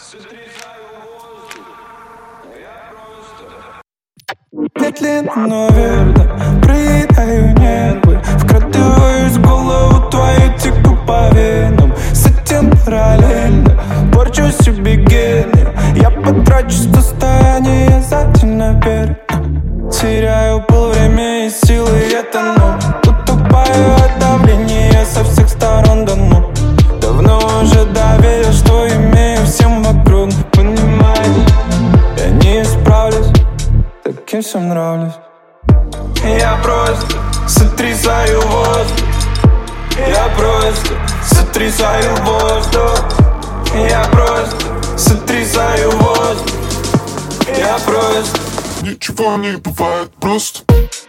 Медленно, но верно проедаю нервы, вкрадываюсь в голову твою, теку по венам. С этим параллельно порчу себе гены. Я потрачу состояние за день наверх. Теряю полвремени и силы, я тону. Утопаю от давления со всех сторон, да ну. Давно уже доверил, что имею всем вокруг. Понимаешь, я не исправлюсь, таким всем нравлюсь. Я просто сотрясаю воздух. Я просто сотрясаю воздух. Я просто сотрясаю воздух. Я просто... Ничего не бывает просто.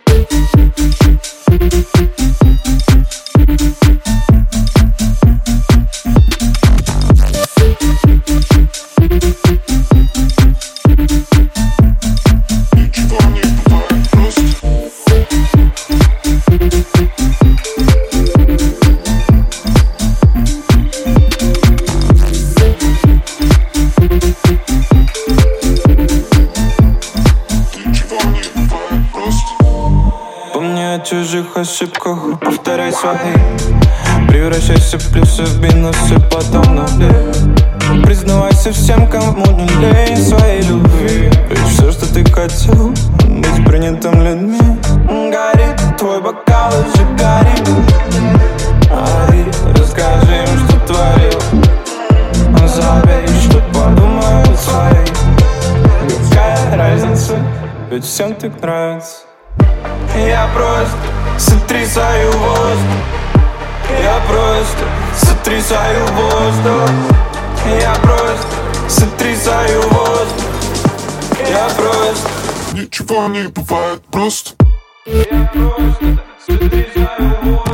Помни о чужих ошибках, повторяй свои. Превращайся в плюсы, в минусы, потом на нули. Признавайся всем, кому не лень своей любви. Ведь все, что ты хотел, быть принятым людьми. Горит твой бокал, уже горит. Ори, расскажи им, что творил. Забей, что подумают свои. Какая разница, ведь всем так нравится. Я просто сотрясаю воздух. Я просто сотрясаю воздух. Я просто сотрясаю воздух. Я просто... Ничего не бывает просто. Я просто сотрясаю воздух.